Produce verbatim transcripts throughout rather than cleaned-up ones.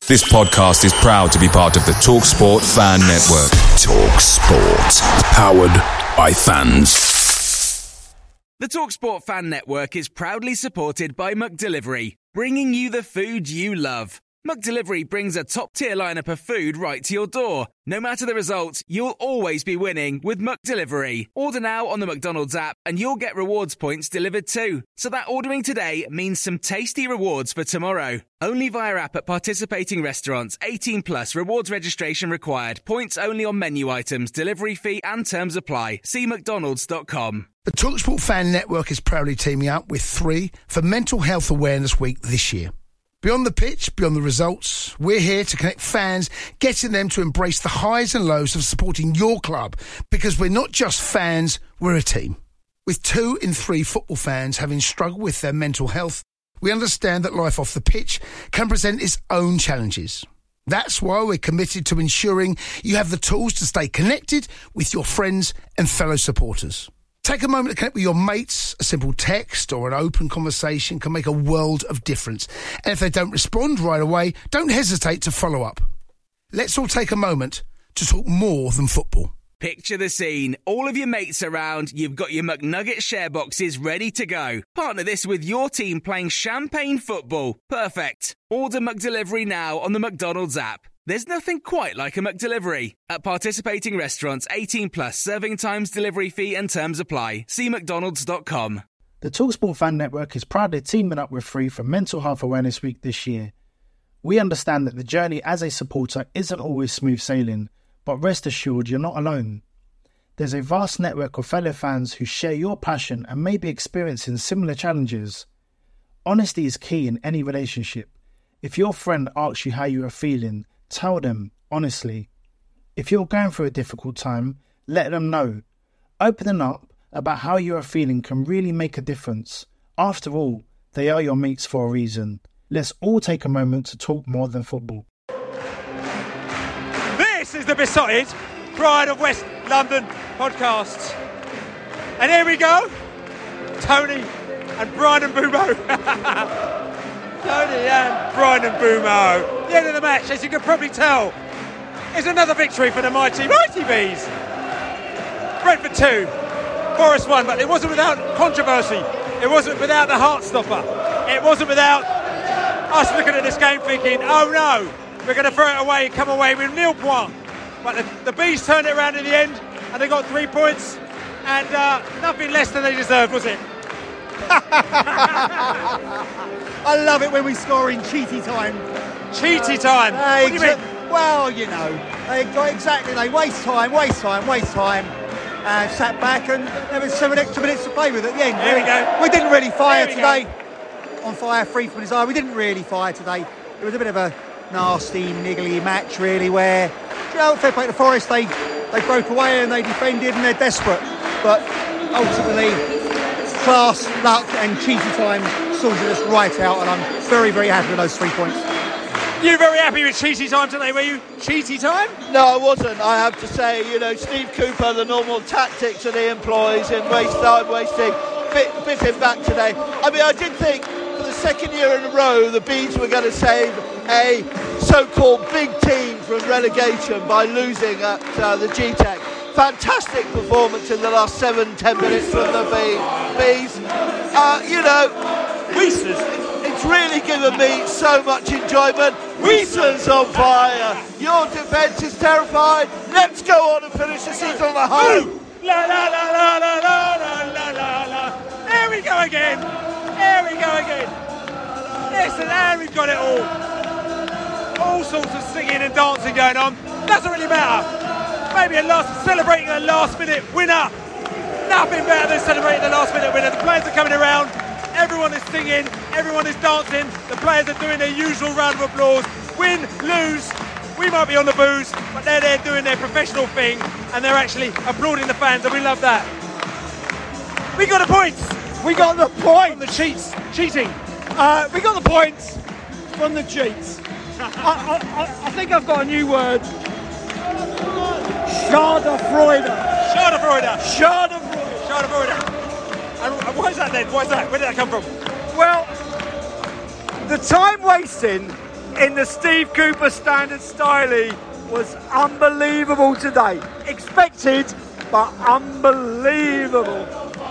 This podcast is proud to be part of the TalkSport Fan Network. TalkSport. Powered by fans. The TalkSport Fan Network is proudly supported by McDelivery, bringing you the food you love. McDelivery brings a top-tier lineup of food right to your door. No matter the result, you'll always be winning with McDelivery. Order now on the McDonald's app and you'll get rewards points delivered too. So that ordering today means some tasty rewards for tomorrow. Only via app at participating restaurants. eighteen plus, rewards registration required. Points only on menu items, delivery fee and terms apply. See mcdonalds dot com. The TalkSport Fan Network is proudly teaming up with three for Mental Health Awareness Week this year. Beyond the pitch, beyond the results, we're here to connect fans, getting them to embrace the highs and lows of supporting your club, because we're not just fans, we're a team. With two in three football fans having struggled with their mental health, we understand that life off the pitch can present its own challenges. That's why we're committed to ensuring you have the tools to stay connected with your friends and fellow supporters. Take a moment to connect with your mates. A simple text or an open conversation can make a world of difference. And if they don't respond right away, don't hesitate to follow up. Let's all take a moment to talk more than football. Picture the scene. All of your mates around, you've got your McNugget share boxes ready to go. Partner this with your team playing champagne football. Perfect. Order McDelivery now on the McDonald's app. There's nothing quite like a McDelivery. At participating restaurants, eighteen plus, serving times, delivery fee and terms apply. See mcdonalds dot com. The TalkSport Fan Network is proudly teaming up with Free for Mental Health Awareness Week this year. We understand that the journey as a supporter isn't always smooth sailing, but rest assured you're not alone. There's a vast network of fellow fans who share your passion and may be experiencing similar challenges. Honesty is key in any relationship. If your friend asks you how you are feeling, tell them, honestly. If you're going through a difficult time, let them know. Opening up about how you are feeling can really make a difference. After all, they are your mates for a reason. Let's all take a moment to talk more than football. This is the Besotted Pride of West London podcasts. And here we go. Tony and Brian and Bumo. Tony and Brian and Bumo. The end of the match, as you can probably tell, is another victory for the mighty, mighty Bees. Brentford two, Forest one, but it wasn't without controversy. It wasn't without the heart stopper. It wasn't without us looking at this game thinking, oh no, we're going to throw it away and come away with nil points. But the, the Bees turned it around in the end and they got three points and uh, nothing less than they deserved, was it? I love it when we score in cheaty time. Cheaty time? Uh, what do you mean? Well, you know, they got exactly, they waste time, waste time, waste time, and sat back and there was seven extra minutes to play with at the end. There we go. We didn't really fire we today. Go. On fire, free from desire. We didn't really fire today. It was a bit of a nasty, niggly match, really, where, you know, fair play to Forest, they, they broke away and they defended and they're desperate. But ultimately, class, luck and cheaty time sorted us right out, and I'm very, very happy with those three points. You very happy with cheaty time today, were you? Cheaty time? No, I wasn't. I have to say, you know, Steve Cooper, the normal tactics that he employs in waste time wasting, bit, bit him back today. I mean, I did think for the second year in a row the Bees were going to save a so-called big team from relegation by losing at uh, the G TEC. Fantastic performance in the last seven, ten minutes from the Bees. Uh, you know, Weeses. It's really given me so much enjoyment. Weeser's on fire. Your defence is terrified. Let's go on and finish the season on a high. La la la la la la la la la. There we go again. There we go again. Listen, and we've got it all. All sorts of singing and dancing going on. Doesn't really matter. Maybe a last, celebrating a last minute winner. Nothing better than celebrating the last minute winner. The players are coming around. Everyone is singing, everyone is dancing, the players are doing their usual round of applause. Win, lose, we might be on the booze, but they're there doing their professional thing and they're actually applauding the fans, and we love that. We got the points! We got the points! From the cheats, cheating. Uh, we got the points from the cheats. I, I, I think I've got a new word. Schadenfreude. Schadenfreude. Schadenfreude. Schadenfreude. And why is that then? Why is that? Where did that come from? Well, the time wasting in the Steve Cooper standard styling was unbelievable today. Expected, but unbelievable.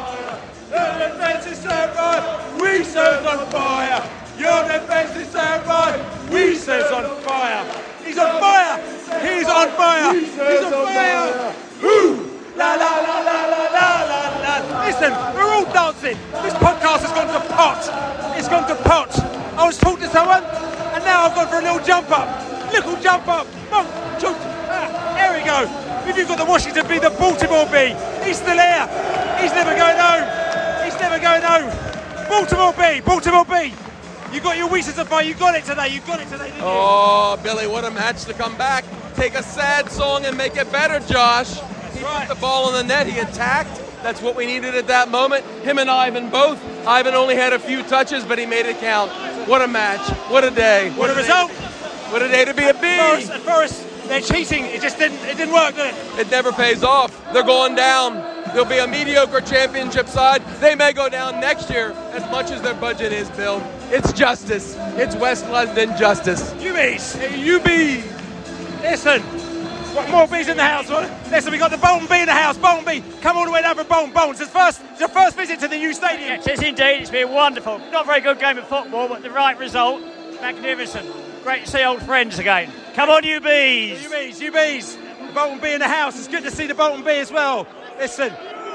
Your defence is so right, we says on fire. Your defence is so right, we says on fire. He's on fire. He's on fire. He's on fire. Woo! La la la la la la la la. Listen, we're all dancing. This podcast has gone to pot. It's gone to pot. I was talking to someone, and now I've gone for a little jump up. Little jump up. Boom, shoot. Ah, there we go. If you've got the Washington Bee, the Baltimore Bee, he's still here. He's never going home. He's never going home. Baltimore Bee, Baltimore Bee. You got your Weeses of Fire. You got it today. You got it today, didn't you? Oh, Billy, what a match to come back. Take a sad song and make it better, Josh. That's he right. put the ball in the net. He attacked. That's what we needed at that moment. Him and Ivan both. Ivan only had a few touches, but he made it count. What a match. What a day. What a result. What a day to be a bee. Forrest, at Forrest, they're cheating. It just didn't. It didn't work, did it? It never pays off. They're going down. They'll be a mediocre championship side. They may go down next year as much as their budget is, Bill. It's justice. It's West London justice. You bees. Hey, you bees. Listen. What more bees in the house? What? Listen, we got the Bolton Bee in the house. Bolton Bee, come all the way down from Bolton. Bolton, it's first, it's your first visit to the new stadium. Yes, it is indeed. It's been wonderful. Not a very good game of football, but the right result. Magnificent. Great to see old friends again. Come on, you bees. You bees, you bees. Bolton Bee in the house. It's good to see the Bolton Bee as well. Listen,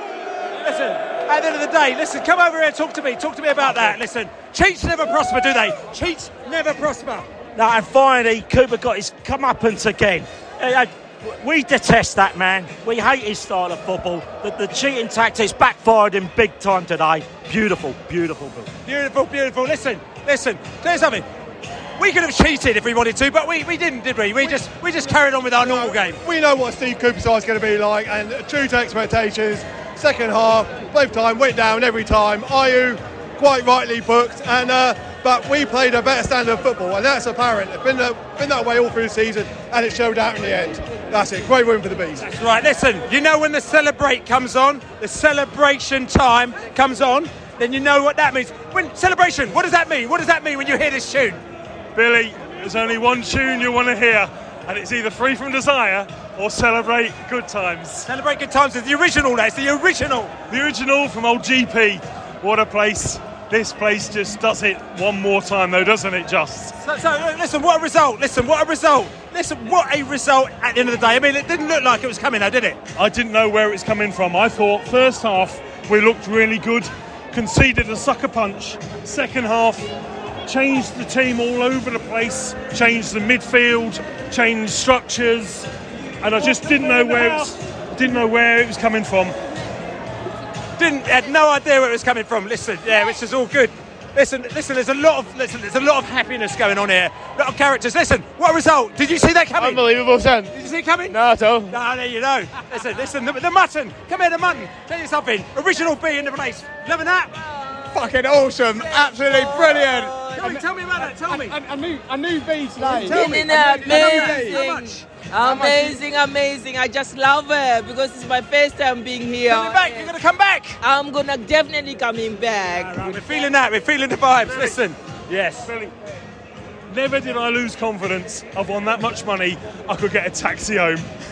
listen. At the end of the day, listen, come over here and talk to me. Talk to me about that. Listen, cheats never prosper, do they? Cheats never prosper. No, and finally, Cooper got his comeuppance again. Uh, we detest that man. We hate his style of football. The, the cheating tactics backfired him big time today. Beautiful, beautiful. Beautiful, beautiful. Listen, listen. Tell you something. We could have cheated if we wanted to, but we, we didn't, did we? We just we just carried on with our normal game. We know what Steve Cooper's side is going to be like, and true to expectations. Second half, both time went down every time. Ayew quite rightly booked, and uh, but we played a better standard of football, and that's apparent. It's been, uh, been that way all through the season, and it showed out in the end. That's it. Great win for the Bees. That's right. Listen, you know when the celebrate comes on, the celebration time comes on, then you know what that means. When celebration, what does that mean? What does that mean when you hear this tune? Billy, there's only one tune you want to hear, and it's either Free From Desire or Celebrate Good Times. Celebrate Good Times is the original, that's the original. The original from old G P. What a place. This place just does it one more time, though, doesn't it, just? So, so listen, what a result. Listen, what a result. Listen, what a result at the end of the day. I mean, it didn't look like it was coming, though, did it? I didn't know where it was coming from. I thought first half we looked really good, conceded a sucker punch. Second half, changed the team all over the place, changed the midfield, changed structures, and I just didn't know where it was, didn't know where it was coming from. Didn't had no idea where it was coming from. Listen, yeah, which is all good. Listen, listen. There's a lot of listen. There's a lot of happiness going on here. A lot of characters. Listen, what a result! Did you see that coming? Unbelievable, son. Did you see it coming? No, at all. No, there you know. Listen, listen. The, the mutton. Come here, the mutton. Tell you something. Original Bee in the place. Loving that? Fucking awesome. Absolutely brilliant. Tell me, tell me about that. Tell me. A new, a new Bee today. Tell me. Isn't it amazing? How amazing? much? Amazing, amazing. I just love it because it's my first time being here. Coming back. You're gonna come back. I'm gonna definitely coming back. Right, we're feeling that. We're feeling the vibes. Listen. Yes. Billy, never did I lose confidence. I've won that much money, I could get a taxi home.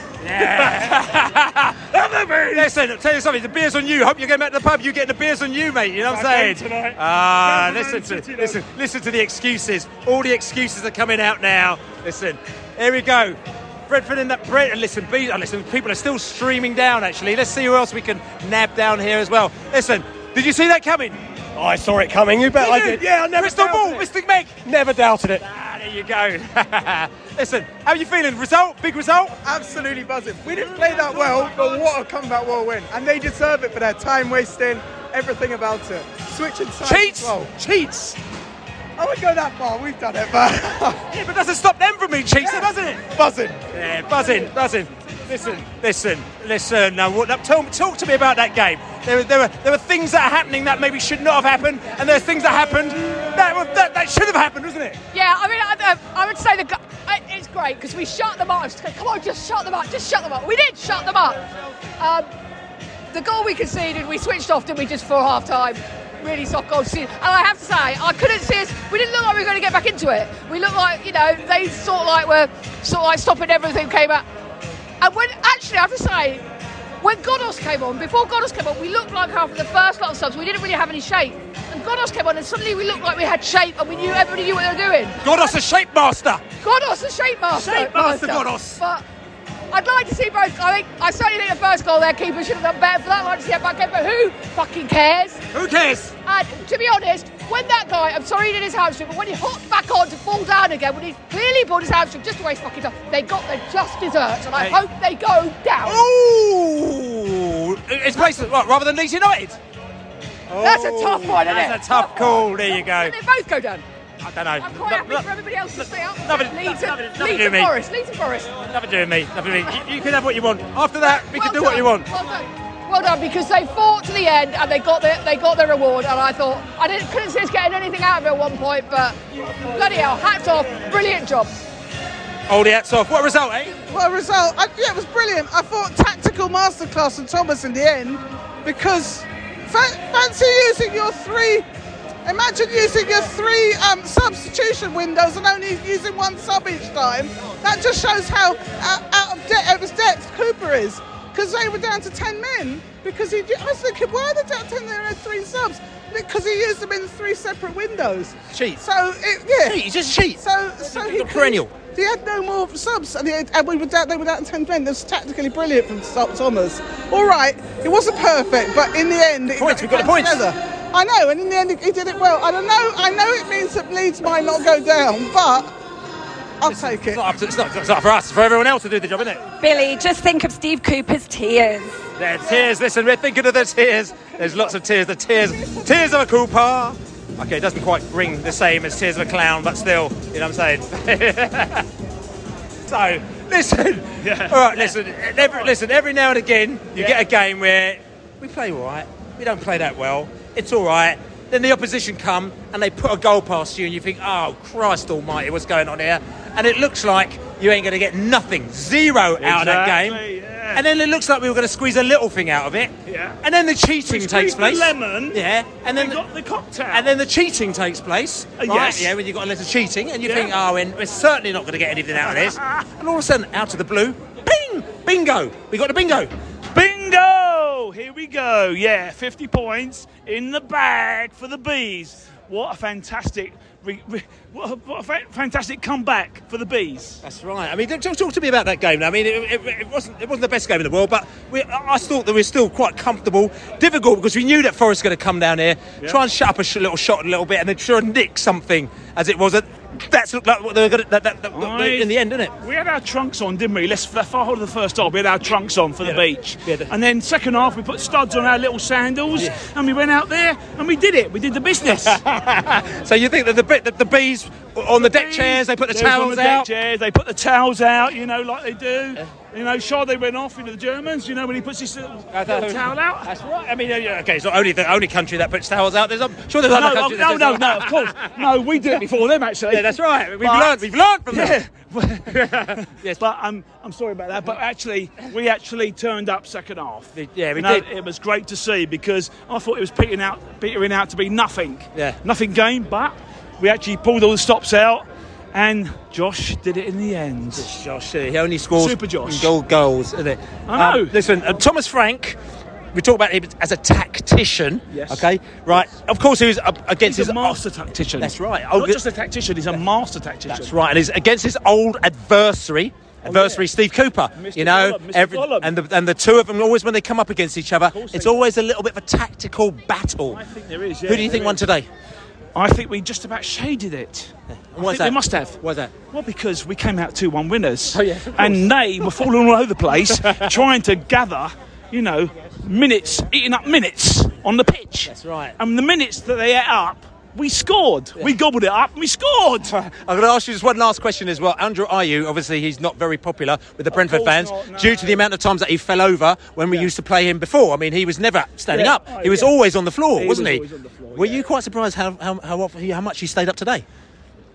Yeah. Listen, I'll tell you something. The beer's on you. Hope you're going back to the pub. You're getting the beer's on you, mate. You know what I'm saying? Ah, listen to listen, listen to the excuses. All the excuses are coming out now. Listen, here we go. Bredford in that bread. And listen, be, oh, listen, people are still streaming down. Actually, let's see who else we can nab down here as well. Listen, did you see that coming? Oh, I saw it coming. You bet You I did? did. Yeah, I never Crystal doubted Ball, it. Mister Meg. Never doubted it. Ah, there you go. Listen, how are you feeling? Result? Big result? Absolutely buzzing. We didn't play that well, but what a comeback, what a win. And they deserve it for their time wasting, everything about it. Switching sides Cheats? as well. Cheats? I wouldn't go that far, we've done it, but... Yeah, but doesn't stop them from being cheats, yeah. doesn't it? Buzzing. Yeah, buzzing, buzzing. Listen, listen, listen. Now, what, tell, talk to me about that game. There, there were there were things that are happening that maybe should not have happened, and there's things that happened that were, that, that should have happened, wasn't it? Yeah, I mean, I, I would say the go- it's great because we shut them up. Just go, come on, just shut them up, just shut them up. We did shut them up. Um, the goal we conceded, we switched off, didn't we, just for half time? really soft goal to see. And I have to say, I couldn't see us. We didn't look like we were going to get back into it. We looked like, you know, they sort of like were sort of like stopping everything came out. And when actually, I have to say, when Godos came on, before Godos came on, we looked like after the first lot of subs, we didn't really have any shape. And Godos came on, and suddenly we looked like we had shape, and we knew everybody knew what they were doing. Godos a shape master. Godos a shape master. Shape master, Godos. But I'd like to see both. I think I certainly think the first goal their keeper should have done better for that. I'd like to see it back in, but who fucking cares? Who cares? And to be honest, when that guy, I'm sorry he did his hamstring, but when he hopped back on to fall down again, when he clearly pulled his hamstring just to waste fucking time, they got their just desserts, and I Hey. hope they go down. Ooh! It's placed what, rather than Leeds United. That's a tough one, isn't it? That's a tough call. There you go. Can they both go down? I don't know. I'm quite happy for everybody else to stay up. nothing- Leeds nothing- and, nothing to Leeds do and with me. Forest. Leeds and Forest. Nothing to do with me. Nothing to do with me. You, you can have what you want. After that, we can do what you want. Well done. Well done, because they fought to the end and they got their they got their reward. And I thought I didn't couldn't see us getting anything out of it at one point, but bloody hell, hats off, brilliant job. Hold the hats off. What result, eh? What a result. I, yeah, it was brilliant. I thought tactical masterclass from Thomas in the end, because fa- fancy using your three, imagine using your three um, substitution windows and only using one sub each time. That just shows how out, out of de- out of depth Cooper is, because they were down to ten men. Because he, I was thinking, why are they down to ten? They had three subs. Because he used them in three separate windows. Cheat. So it, yeah, Cheat, he's just cheat. So, so he perennial. He had no more subs, and, he had, and we were down, they were down to ten men. That was tactically brilliant from Sal- Thomas. All right, it wasn't perfect, but in the end, it, Points, it we've got the came points. together. I know, and in the end, he did it well. I don't know. I know it means that Leeds might not go down, but I'll take it. It's not, up to, it's, not, it's not for us, it's for everyone else to do the job, isn't it? Billy, just think of Steve Cooper's tears. There's tears. Listen, we're thinking of the tears. There's lots of tears. The tears, tears of a Cooper. Okay, it doesn't quite ring the same as tears of a clown, but still, you know what I'm saying? So, listen. Yeah. All right, listen. Every, listen. Every now and again, you Yeah. get a game where we play all right. We don't play that well. It's all right. Then the opposition come and they put a goal past you, and you think, "Oh Christ Almighty, what's going on here?" And it looks like you ain't going to get nothing, zero out of that game. Exactly, yeah. And then it looks like we were going to squeeze a little thing out of it. Yeah. And then the cheating We takes squeezed place. the lemon. Yeah. And then we got the cocktail. And then the cheating takes place. Uh, right? yes. Yeah, when you've got a little cheating, and you Yeah. think, oh, and we're certainly not going to get anything out of this. And all of a sudden, out of the blue, ping, bingo, we got the bingo. Bingo! Here we go. Yeah, fifty points in the bag for the Bees. What a fantastic, re, re, what, a, what a fa- fantastic comeback for the Bees. That's right. I mean, talk, talk to me about that game. I mean, it, it, it wasn't it wasn't the best game in the world, but we, I thought that we were still quite comfortable. Difficult because we knew that Forest was going to come down here, Yeah. try and shut up a sh- little shot a little bit, and then try and nick something as it was. At, that's looked like what they were going to, that, that, that, I- in the end, didn't it? We had our trunks on, didn't we? Let's far hold of the first half. We had our trunks on for the beach, and then second half we put studs on our little sandals, and we went out there and we did it. We did the business. So you think that the bit that the Bees on the deck chairs, they put the They was on towels the deck out? chairs, they put the towels out, you know, like they do. You know, Sade went off, you know, the Germans, you know, when he puts his little, little towel out. That's right. I mean, yeah, okay, it's not only the only country that puts towels out. There's, I'm sure there's No, other oh, countries. no, that no, do no, of course. No, we did it before them, actually. Yeah, that's right. We've But- learned. We've learned from yeah. them. Yes, but um, I'm sorry about that. But actually, we actually turned up second half. Yeah, we You know, did. It was great to see, because I thought it was petering out, petering out to be nothing. Yeah. Nothing game, but we actually pulled all the stops out, and Josh did it in the end. Josh, he only scores Super Josh. goal goals, isn't it? I know. Um, listen, uh, Thomas Frank. We talk about him as a tactician. Yes. Okay. Right. Of course, he was up against He's his a master tactician. That's right. Not Oh, just a tactician, he's a master tactician. That's right, and he's against his old adversary. Adversary, Oh, yeah. Steve Cooper. Mister You know, Gollum, Mister Gollum. and the and the two of them always when they come up against each other, course it's they always a little bit of a tactical battle. I think there is. Yeah, Who do you think there won is. today? I think we just about shaded it. I why's think that? we must have. Why's that? Well, because we came out two one winners. Oh, yeah, of course. And they were falling all over the place, trying to gather, you know, minutes, eating up minutes on the pitch. That's right. And the minutes that they ate up, we scored. We gobbled it up and we scored. I'm going to ask you just one last question as well. Andrew Ayew, obviously he's not very popular with the Brentford course fans not, no. due to the amount of times that he fell over when we used to play him before. I mean, he was never standing Yeah. up. Oh, he was yeah. always on the floor, He wasn't was he? always on the floor, Were yeah. you quite surprised how how how, often, how much he stayed up today?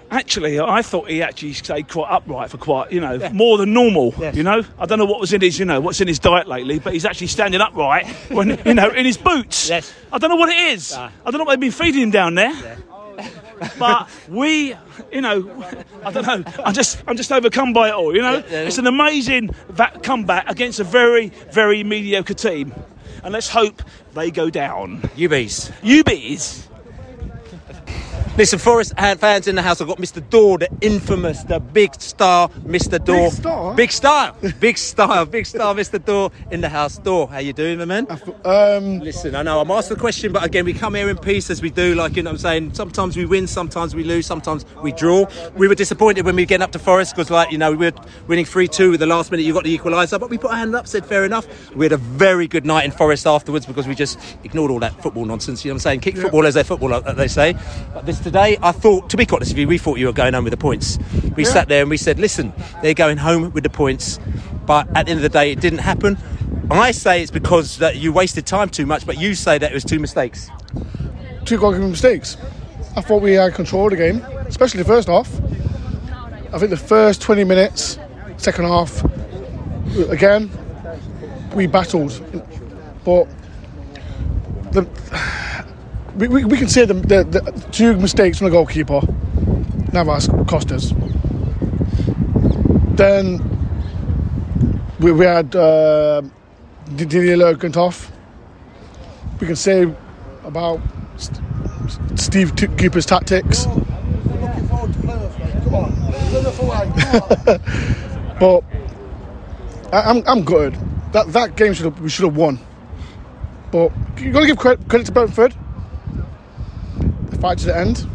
Actually, I thought he actually stayed quite upright for quite, you know, yeah. more than normal. Yes. You know, I don't know what was in his, you know, what's in his diet lately, but he's actually standing upright when, you know, in his boots. Yes. I don't know what it is. Uh. I don't know what they've been feeding him down there. Yeah. But we, you know, I don't know. I'm just, I'm just overcome by it all. You know, yeah, yeah. It's an amazing va- comeback against a very, very mediocre team, and let's hope they go down. U Bs. U Bs. Listen, Forest fans in the house, I've got Mister Daw, the infamous, the big star, Mister Daw. Big star? Big star. Big star, big star, Mister Daw in the house. Daw, how you doing, my man? Um, Listen, I know I'm asked the question, but again, we come here in peace as we do, like, you know what I'm saying? Sometimes we win, sometimes we lose, sometimes we draw. We were disappointed when we get up to Forest because, like, you know, we were winning three two with the last minute, you got the equaliser, but we put our hand up, said fair enough. We had a very good night in Forest afterwards because we just ignored all that football nonsense, you know what I'm saying? Kick yeah. football as they football, like they say. But this today, I thought, to be quite honest with you, we thought you were going home with the points. We yeah. sat there and we said, listen, they're going home with the points, but at the end of the day, it didn't happen. I say it's because that you wasted time too much, but you say that it was two mistakes. Two goalkeeping mistakes. I thought we had control of the game, especially the first half. I think the first twenty minutes, second half, again, we battled. But the... We, we, we can say the, the, the two mistakes from the goalkeeper, Navas, cost us. Then we, we had uh, Didier Lerkenthoff. We can say about St- Steve T- Cooper's tactics. Oh, we're looking forward to playoffs, mate. Come on. But I, I'm I'm good. That that game should have, we should have won. But you got to give credit, credit to Brentford. Fight to the end.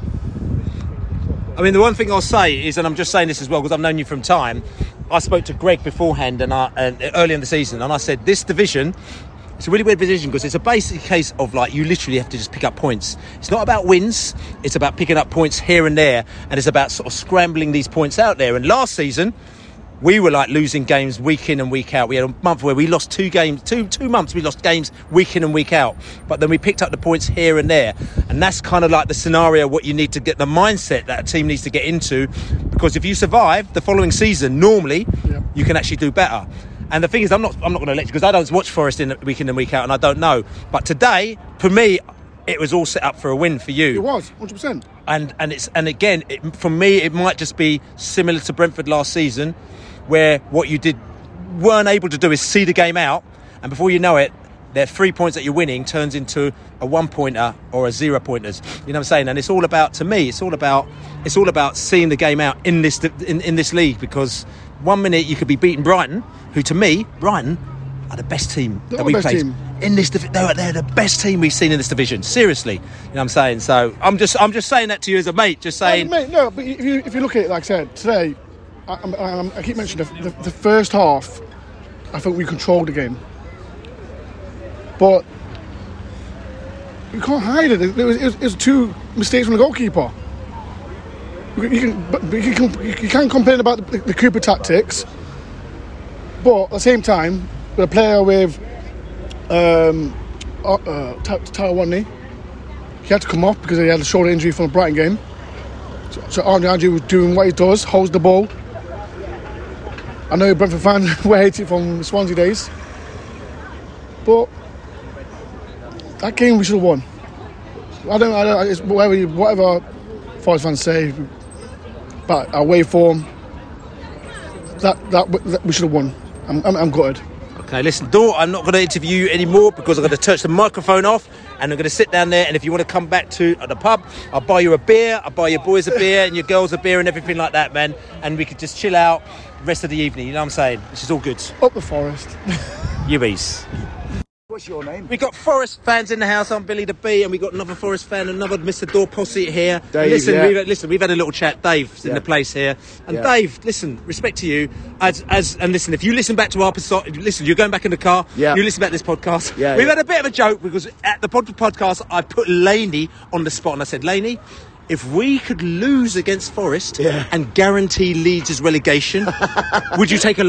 I mean, the one thing I'll say is, and I'm just saying this as well because I've known you from time, I spoke to Greg beforehand and, I, and early in the season, and I said this division, it's a really weird division because it's a basic case of, like, you literally have to just pick up points. It's not about wins, it's about picking up points here and there, and it's about sort of scrambling these points out there. And last season we were like losing games week in and week out. We had a month where we lost two games, two two months we lost games week in and week out. But then we picked up the points here and there. And that's kind of like the scenario, what you need to get, the mindset that a team needs to get into. Because if you survive the following season, normally yeah. you can actually do better. And the thing is, I'm not I'm not going to let you, because I don't watch Forest in week in and week out, and I don't know. But today, for me, it was all set up for a win for you. It was, one hundred percent. And and it's and again, it, for me, it might just be similar to Brentford last season, where what you did weren't able to do is see the game out, and before you know it, their three points that you're winning turns into a one pointer or a zero pointers. You know what I'm saying? And it's all about, to me, it's all about it's all about seeing the game out in this in, in this league, because one minute you could be beating Brighton, who to me, Brighton are the best team they're that we best played team. in this. Div- they're, they're the best team we've seen in this division. Seriously, you know what I'm saying? So I'm just I'm just saying that to you as a mate. Just saying, no, mate. No, but if you if you look at it, like I said today, I, I, I keep mentioning the, the, the first half. I think we controlled the game, but you can't hide it. It was, it was, it was two mistakes from the goalkeeper. You can, but you can, you can complain about the, the Cooper tactics, but at the same time, with a player with um, uh, uh, Tyler Wadney, he had to come off because he had a shoulder injury from the Brighton game. So, so Arnie Andrew was doing what he does, holds the ball. I know Brentford fans were hating from Swansea days, but that game we should have won. I don't, I don't it's whatever, whatever Forest fans say, but our way form, that, that that we should have won. I'm, I'm, I'm gutted. Okay, listen, Daw, I'm not going to interview you anymore because I'm going to touch the microphone off and I'm going to sit down there, and if you want to come back to the pub, I'll buy you a beer, I'll buy your boys a beer and your girls a beer and everything like that, man, and we could just chill out the rest of the evening, you know what I'm saying? Which is all good. Up the Forest. U Bs. What's your name? We got Forest fans in the house. I'm Billy the Bee, and we got another Forest fan, another Mister Daw posse here. Dave, listen, yeah. we've, listen, we've had a little chat. Dave's in Yeah. the place here, and Yeah. Dave, listen, respect to you. As as and listen, if you listen back to our episode, listen, you're going back in the car. Yeah. You listen back to this podcast. Yeah, we've yeah. had a bit of a joke because at the pod- podcast I put Laney on the spot, and I said, Laney, if we could lose against Forest Yeah. and guarantee Leeds' relegation, would you take a loss?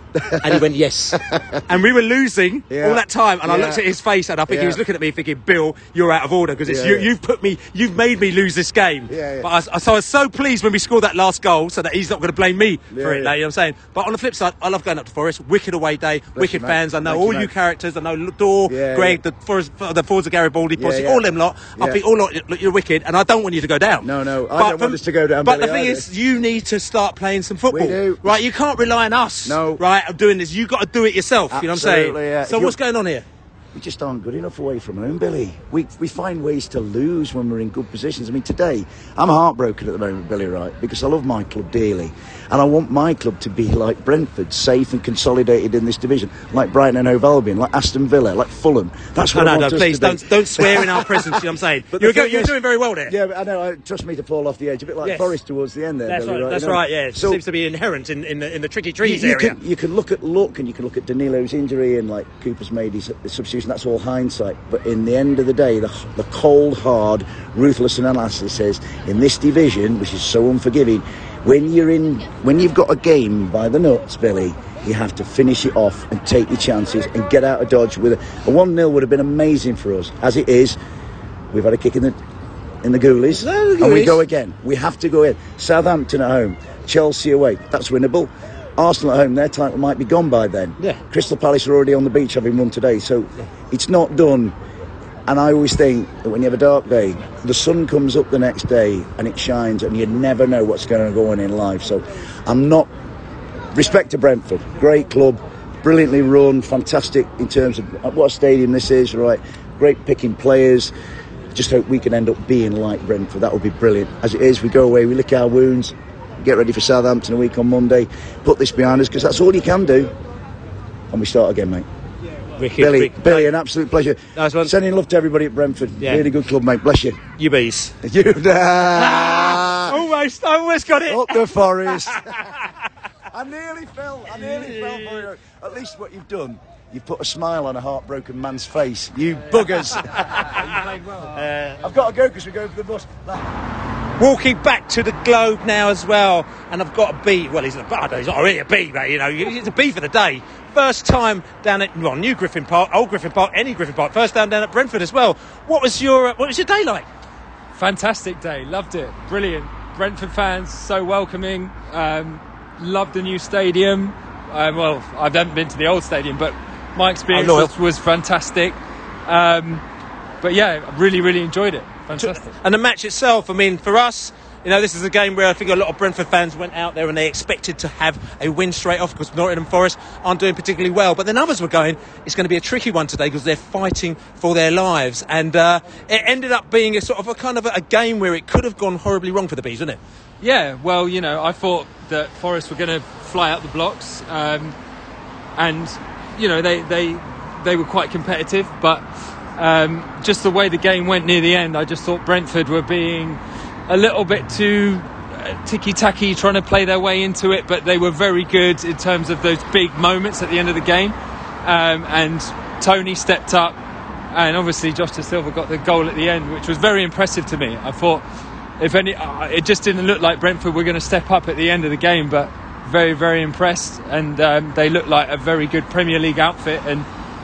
And he went, yes. And we were losing Yeah. all that time. And I Yeah. looked at his face and I think Yeah. he was looking at me thinking, Bill, you're out of order because it's Yeah, you, yeah. you've put me, you've made me lose this game. Yeah, yeah. But I, was- so I was so pleased when we scored that last goal so that he's not going to blame me Yeah, for it. yeah. Now, you know what I'm saying? But on the flip side, I love going up to Forest. Wicked away day, wicked you, mate. fans. I know Thank all you, you, mate. characters. I know Dor, Yeah, Greg, yeah. the Forest, the Fords of Garibaldi Yeah, posse, yeah. all them lot. I Yeah. think all lot, look, you're wicked, and I don't want you to go down. No, no, I But don't for- want us to go down, But Billy, the thing either. is, you need to start playing some football. We do. Right? You can't rely on us. No. Right? Of doing this. You've got to do it yourself. You know what I'm saying? Absolutely, yeah. So If what's you're- going on here? We just aren't good enough away from home, Billy. We we find ways to lose when we're in good positions. I mean, today, I'm heartbroken at the moment, Billy, right? Because I love my club dearly. And I want my club to be like Brentford, safe and consolidated in this division. Like Brighton and Hove Albion, like Aston Villa, like Fulham. That's what No, I no, want no, us please, to be. don't, don't swear in our presence, you know what I'm saying? But You're, the go, thing you're is- doing very well there. Yeah, but I know, I, trust me to fall off the edge. A bit like Yes. Forest towards the end there, That's Billy, right, that's you know? right, yeah. It So- seems to be inherent in, in, the, in the tricky You, trees you area. can, you can look at luck and you can look at Danilo's injury and like Cooper's made his substitution. That's all hindsight. But in the end of the day, the, the cold, hard, ruthless analysis says in this division, which is so unforgiving, when you're in, when you've got a game by the nuts, Billy, you have to finish it off and take your chances and get out of dodge. With a, a one nil would have been amazing for us. As it is, we've had a kick in the in the goalies, No, the and we goalies. go again. We have to go in. Southampton at home, Chelsea away. That's winnable. Arsenal at home, their title might be gone by then. Yeah. Crystal Palace are already on the beach having won today, so it's not done. And I always think that when you have a dark day, the sun comes up the next day and it shines, and you never know what's going to go on in life. So I'm not. Respect to Brentford, great club, brilliantly run, fantastic in terms of what a stadium this is, right? Great picking players. Just hope we can end up being like Brentford. That would be brilliant. As it is, we go away, we lick our wounds, get ready for Southampton a week on Monday, put this behind us, because that's all you can do, and we start again, mate. Wicked, Billy, wicked. Billy, an absolute pleasure. Nice one. Sending love to everybody at Brentford. Yeah. Really good club, mate. Bless you. You bees. You Almost, I almost got it. Up the Forest. I nearly fell. I nearly fell for you. At least what you've done, you've put a smile on a heartbroken man's face. You buggers. I've got to go because we're going for the bus. Walking back to the Globe now as well, and I've got a B. Well, he's, a, I don't know, he's not really a B, but you know, he's a B for the day. First time down at well, New Griffin Park, Old Griffin Park, any Griffin Park. First time down at Brentford as well. What was your uh, What was your day like? Fantastic day, loved it, brilliant. Brentford fans so welcoming. Um, loved the new stadium. Um, well, I haven't been to the old stadium, but my experience Oh, loyal. was, was fantastic. Um, but yeah, I really, really enjoyed it. Fantastic. And the match itself, I mean, for us, you know, this is a game where I think a lot of Brentford fans went out there and they expected to have a win straight off because Nottingham Forest aren't doing particularly well. But then others were going, it's going to be a tricky one today because they're fighting for their lives. And uh, it ended up being a sort of a kind of a, a game where it could have gone horribly wrong for the Bees, wouldn't it? Yeah, well, you know, I thought that Forest were going to fly out the blocks, um, and you know they they they were quite competitive, but um, just the way the game went near the end, I just thought Brentford were being a little bit too uh, ticky-tacky, trying to play their way into it, but they were very good in terms of those big moments at the end of the game, um, and Tony stepped up, and obviously Josh Da Silva got the goal at the end, which was very impressive to me. I thought, if any, uh, it just didn't look like Brentford were going to step up at the end of the game, but very, very impressed, and um, they looked like a very good Premier League outfit, and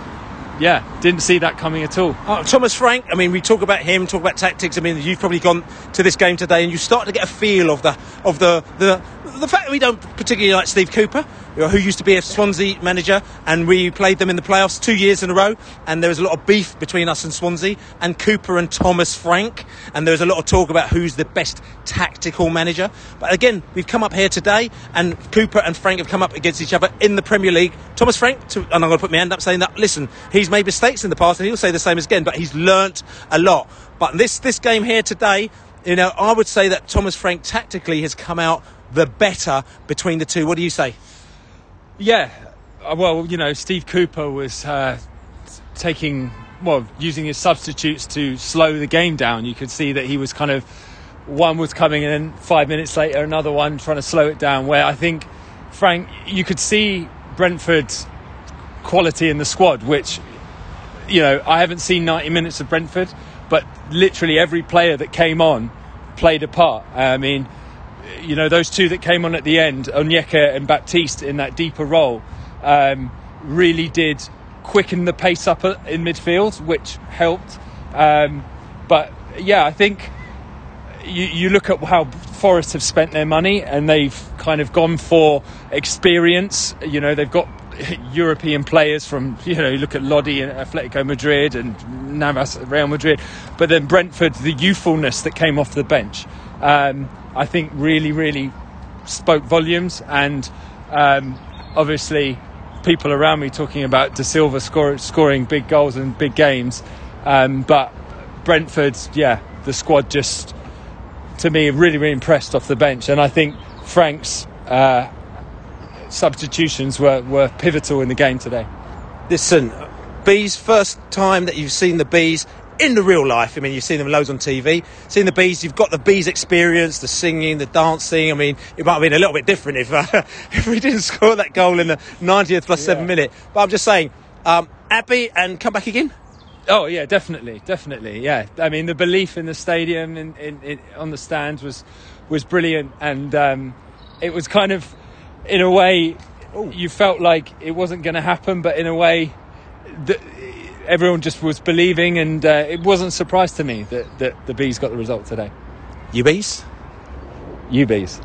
yeah, didn't see that coming at all. Oh, Thomas Frank, I mean, we talk about him, talk about tactics. I mean, you've probably gone to this game today and you start to get a feel of the of the the, the fact that we don't particularly like Steve Cooper, who used to be a Swansea manager, and we played them in the playoffs two years in a row, and there was a lot of beef between us and Swansea, and Cooper and Thomas Frank, and there was a lot of talk about who's the best tactical manager. But again, we've come up here today, and Cooper and Frank have come up against each other in the Premier League. Thomas Frank, to, and I'm going to put my hand up saying that, listen, he's made mistakes in the past, and he'll say the same again, but he's learnt a lot. But this this game here today, you know, I would say that Thomas Frank tactically has come out the better between the two. What do you say? Yeah, well, you know, Steve Cooper was uh, taking, well, using his substitutes to slow the game down. You could see that he was kind of, one was coming and then five minutes later another one trying to slow it down, where I think, Frank, you could see Brentford's quality in the squad, which, you know, I haven't seen ninety minutes of Brentford, but literally every player that came on played a part. I mean, you know, those two that came on at the end, Onyeka and Baptiste, in that deeper role, um, really did quicken the pace up in midfield, which helped. Um, but yeah, I think you, you look at how Forest have spent their money, and they've kind of gone for experience. You know, they've got European players from, you know, you look at Lodi and Atletico Madrid and Navas at Real Madrid, but then Brentford, the youthfulness that came off the bench, um, I think really, really spoke volumes. And um, obviously people around me talking about De Silva score, scoring big goals and big games, um, but Brentford, yeah, the squad just, to me, really, really impressed off the bench. And I think Frank's uh, substitutions were, were pivotal in the game today. Listen, Bees, first time that you've seen the Bees in the real life. I mean, you've seen them loads on T V. Seen the Bees, you've got the Bees experience, the singing, the dancing. I mean, it might have been a little bit different if uh, if we didn't score that goal in the ninetieth plus yeah. seven minute. But I'm just saying, um, happy and come back again? Oh yeah, definitely, definitely, yeah. I mean, the belief in the stadium, in, in, in on the stands was was brilliant, and um, it was kind of, in a way, Ooh. you felt like it wasn't going to happen, but in a way, the, everyone just was believing, and uh, it wasn't a surprise to me that, that the Bees got the result today. You Bees? You Bees.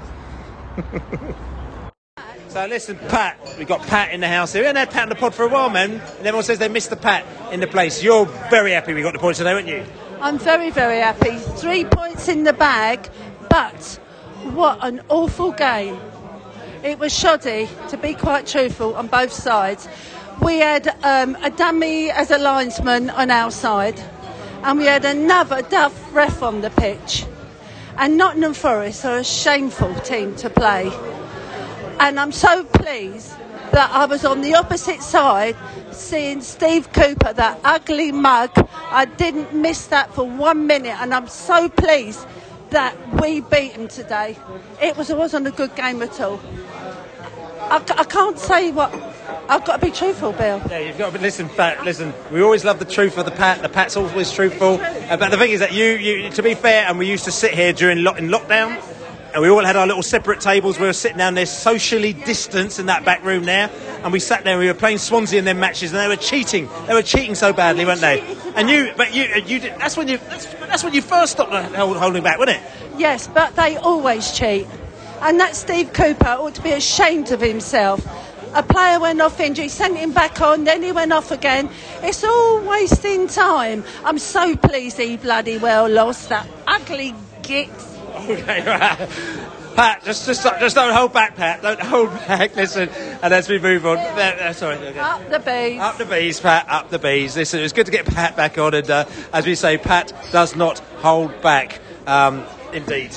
So listen, Pat, we've got Pat in the house here. We haven't had Pat in the pod for a while, man. And everyone says they missed the Pat in the place. You're very happy we got the points today, weren't you? I'm very, very happy. Three points in the bag, but what an awful game. It was shoddy, to be quite truthful, on both sides. We had um, a dummy as a linesman on our side, and we had another duff ref on the pitch. And Nottingham Forest are a shameful team to play. And I'm so pleased that I was on the opposite side seeing Steve Cooper, that ugly mug. I didn't miss that for one minute, and I'm so pleased that we beat him today. It was, it wasn't a good game at all. I, I can't say what... I've got to be truthful, Bill. Yeah, you've got to listen, Pat. Listen, we always love the truth of the Pat. The Pat's always truthful. Uh, but the thing is that you, you, to be fair, and we used to sit here during lo- in lockdown, and we all had our little separate tables. We were sitting down there, socially distanced in that back room there, and we sat there. and We were playing Swansea in their matches, and they were cheating. They were cheating so badly, weren't they? And you, but you, you did. That's when you. That's, that's when you first stopped holding back, wasn't it? Yes, but they always cheat, and that Steve Cooper ought to be ashamed of himself. A player went off injury, sent him back on, then he went off again. It's all wasting time. I'm so pleased he bloody well lost that ugly git. Okay, right. Pat, just, just, just don't hold back, Pat. Don't hold back. Listen, and as we move on, there, there, sorry. Okay. Up the Bees. Up the Bees, Pat. Up the Bees. Listen, it was good to get Pat back on, and uh, as we say, Pat does not hold back. Um, indeed.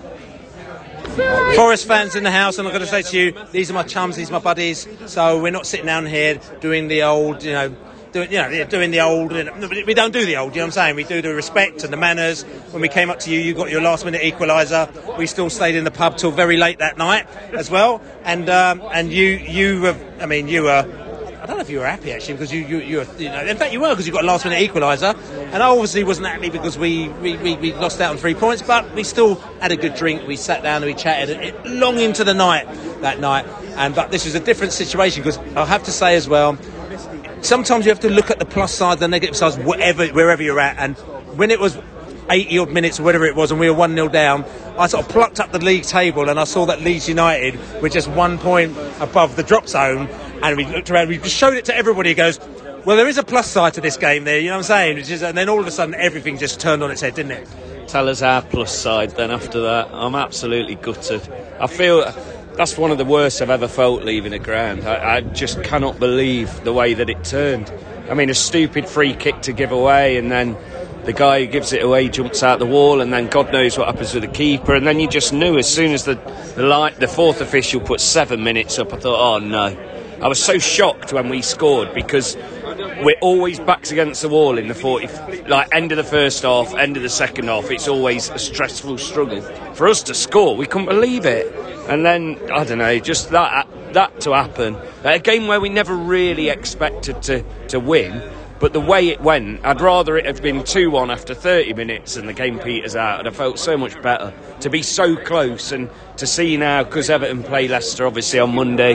Forest fans in the house, and I'm going to say to you, these are my chums, these are my buddies. So we're not sitting down here doing the old, you know, doing, you know, doing the old. We don't do the old. You know what I'm saying? We do the respect and the manners. When we came up to you, you got your last minute equaliser. We still stayed in the pub till very late that night as well. And um, and you you were, I mean, you were. I don't know if you were happy actually because you you, you, were, you know, in fact you were because you got a last minute equaliser, and I obviously wasn't happy because we, we, we, we lost out on three points, but we still had a good drink. We sat down and we chatted long into the night that night, and but this was a different situation because I have to say as well, sometimes you have to look at the plus side, the negative sides, whatever wherever you're at, and when it was eighty odd minutes or whatever it was and we were one nil down, I sort of plucked up the league table and I saw that Leeds United were just one point above the drop zone, and we looked around, we just showed it to everybody. He goes, well, there is a plus side to this game there, you know what I'm saying? Just, and then all of a sudden everything just turned on its head, didn't it? Tell us our plus side then after that. I'm absolutely gutted. I feel that's one of the worst I've ever felt leaving a ground. I, I just cannot believe the way that it turned. I mean, a stupid free kick to give away, and then the guy who gives it away jumps out the wall, and then God knows what happens with the keeper. And then you just knew as soon as the the, light, the fourth official put seven minutes up, I thought, oh no. I was so shocked when we scored because we're always backs against the wall in the forty, like end of the first half, end of the second half. It's always a stressful struggle. For us to score, we couldn't believe it. And then, I don't know, just that that to happen. A game where we never really expected to, to win. But the way it went, I'd rather it have been two one after thirty minutes and the game peters out, and I felt so much better to be so close and to see now, because Everton play Leicester obviously on Monday,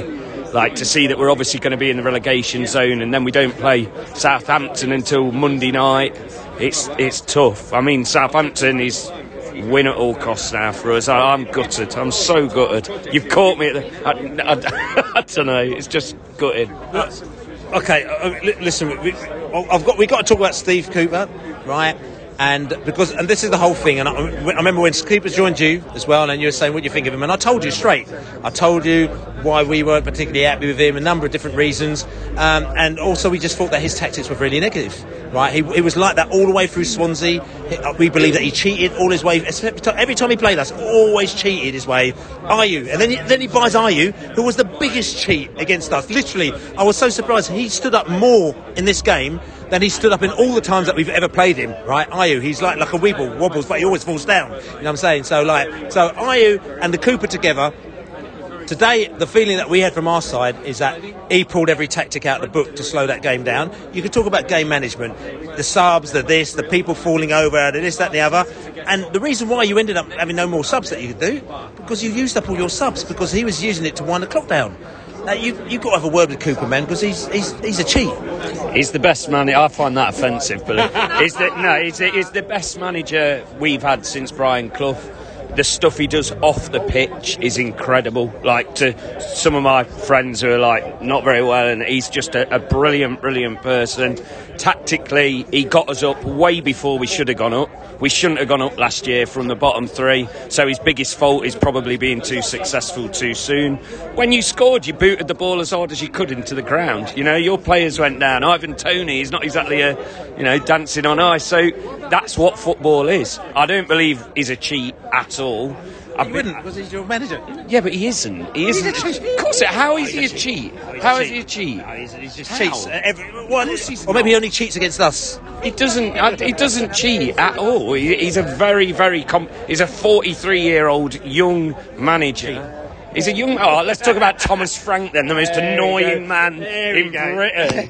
Like, to see that we're obviously going to be in the relegation zone and then we don't play Southampton until Monday night, it's it's tough. I mean, Southampton is win at all costs now for us. I, I'm gutted. I'm so gutted. You've caught me at the... I, I, I don't know. It's just gutted. Okay, uh, li- listen, we, I've got, we've got to talk about Steve Cooper, right? And because, and this is the whole thing. And I, I remember when Cooper joined you as well, and you were saying what you think of him, and I told you straight. I told you why we weren't particularly happy with him, a number of different reasons, um, and also we just thought that his tactics were really negative. Right? He, he was like that all the way through Swansea. He, we believe that he cheated all his way. Every time he played us, always cheated his way. Ayew, and then he, then he buys Ayew, who was the biggest cheat against us. Literally, I was so surprised. He stood up more in this game than he stood up in all the times that we've ever played him, right? Ayew, he's like like a weeble, wobbles, but he always falls down. You know what I'm saying? So like, so Ayew and the Cooper together. Today, the feeling that we had from our side is that he pulled every tactic out of the book to slow that game down. You could talk about game management, the subs, the this, the people falling over, the this, that, and the other. And the reason why you ended up having no more subs that you could do, because you used up all your subs, because he was using it to wind the clock down. Now, you, you've got to have a word with Cooper, man, because he's, he's he's a cheat. He's the best manager. I find that offensive, but he's the, no, he's the, he's the best manager we've had since Brian Clough. The stuff he does off the pitch is incredible. Like, to some of my friends who are like not very well, and he's just a, a brilliant, brilliant person. Tactically, he got us up way before we should have gone up. We shouldn't have gone up last year from the bottom three, so his biggest fault is probably being too successful too soon. When you scored, you booted the ball as hard as you could into the ground. You know, your players went down. Ivan Toney is not exactly a, you know, dancing on ice, so that's what football is. I don't believe he's a cheat at all. I wouldn't, because he's your manager. Yeah, but he isn't. He isn't. He's a cheat. Of course, how is he a cheat? How is he a cheat? No, he's, he's just How? cheats. Uh, every, well, or maybe he only cheats against us. He doesn't. Uh, he doesn't cheat at all. He, he's a very, very. Com- he's a forty-three-year-old young manager. He's a young... Oh, let's talk about Thomas Frank then, the most there annoying man in Britain.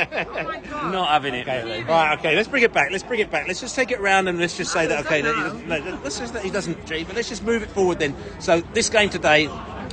Not having it. Okay, right, okay, let's bring it back. Let's bring it back. Let's just take it round and let's just say that, okay, that he doesn't, no, let's just that he doesn't cheat, but let's just move it forward then. So, this game today,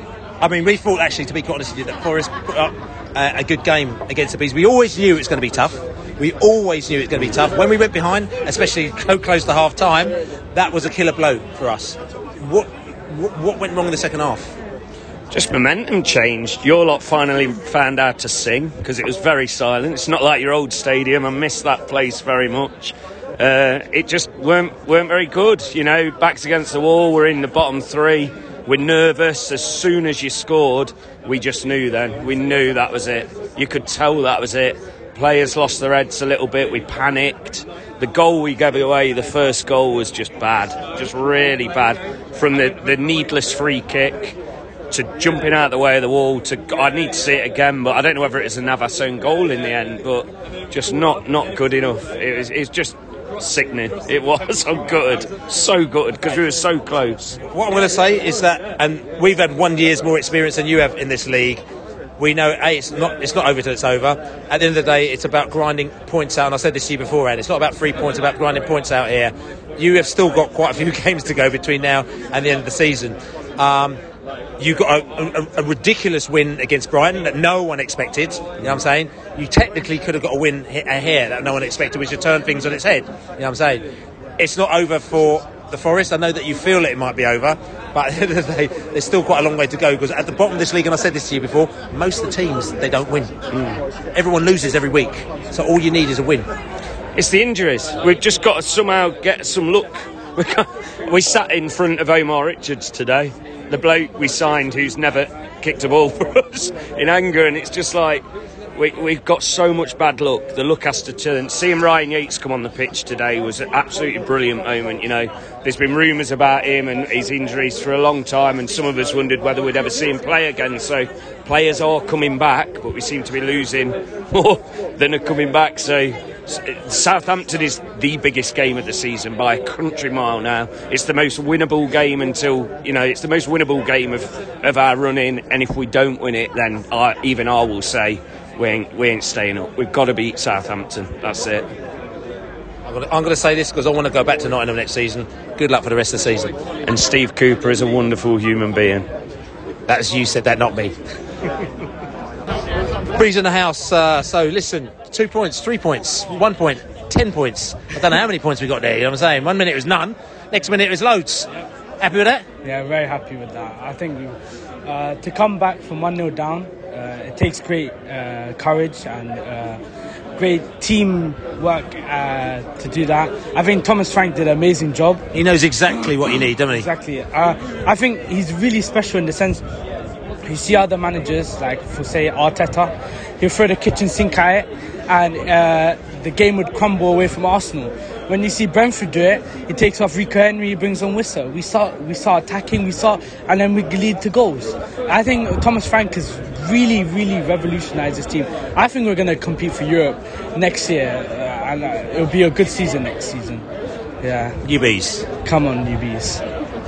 I mean, we thought, actually, to be quite honest with you, that Forest put up uh, a good game against the Bees. We always knew it was going to be tough. We always knew it was going to be tough. When we went behind, especially close to half-time, that was a killer blow for us. What, what, what went wrong in the second half? Just momentum changed. Your lot finally found out to sing, because it was very silent. It's not like your old stadium. I miss that place very much. Uh, it just weren't weren't very good. You know, backs against the wall. We're in the bottom three. We're nervous. As soon as you scored, we just knew then. We knew that was it. You could tell that was it. Players lost their heads a little bit. We panicked. The goal we gave away, the first goal, was just bad. Just really bad. From the, the needless free kick to jumping out the way of the wall, to I need to see it again, but I don't know whether it's a Navas own goal in the end, but just not not good enough. It was it's just sickening. It was. I'm gutted, so gutted, because we were so close. What I'm going to say is that, and we've had one year's more experience than you have in this league. We know, A, it's not it's not over till it's over. At the end of the day, it's about grinding points out, and I said this to you beforehand, it's not about three points, it's about grinding points out here. You have still got quite a few games to go between now and the end of the season. Um, you got a, a, a ridiculous win against Brighton that no one expected. You know what I'm saying? You technically could have got a win here that no one expected, which would turn things on its head. You know what I'm saying? It's not over for the Forest. I know that you feel it might be over, but at the end of the day, there's still quite a long way to go, because at the bottom of this league, and I said this to you before, most of the teams, they don't win. Mm. Everyone loses every week, so all you need is a win. It's the injuries. We've just got to somehow get some luck. We, we sat in front of Omar Richards today, the bloke we signed who's never kicked a ball for us, in anger, and it's just like we, we've got so much bad luck. The luck has to turn. Seeing Ryan Yates come on the pitch today was an absolutely brilliant moment. You know, there's been rumours about him and his injuries for a long time, and some of us wondered whether we'd ever see him play again. So players are coming back, but we seem to be losing more than are coming back. So Southampton is the biggest game of the season by a country mile now. It's the most winnable game until, you know, it's the most winnable game of, of our run-in, and if we don't win it, then I, even I will say we ain't, we ain't staying up. We've got to beat Southampton. That's it. I'm going to say this because I want to go back to Nottingham next season. Good luck for the rest of the season. And Steve Cooper is a wonderful human being. That's you said that, not me. Breeze in the house. Uh, so listen, two points, three points, one point, ten points. I don't know how many points we got there. You know what I'm saying? One minute it was none. Next minute it was loads. Happy with that? Yeah, very happy with that. I think uh, to come back from one nil down, uh, it takes great uh, courage and uh, great teamwork uh, to do that. I think Thomas Frank did an amazing job. He knows exactly what you need, doesn't he? Exactly. Uh, I think he's really special in the sense you see other managers, like for say Arteta, he'll throw the kitchen sink at it and uh, the game would crumble away from Arsenal. When you see Brentford do it, he takes off Rico Henry, he brings on Wissa. We start, we start attacking, we start, and then we lead to goals. I think Thomas Frank has really, really revolutionised this team. I think we're going to compete for Europe next year, uh, and uh, it'll be a good season next season. Yeah. U Bs. Come on, U Bs.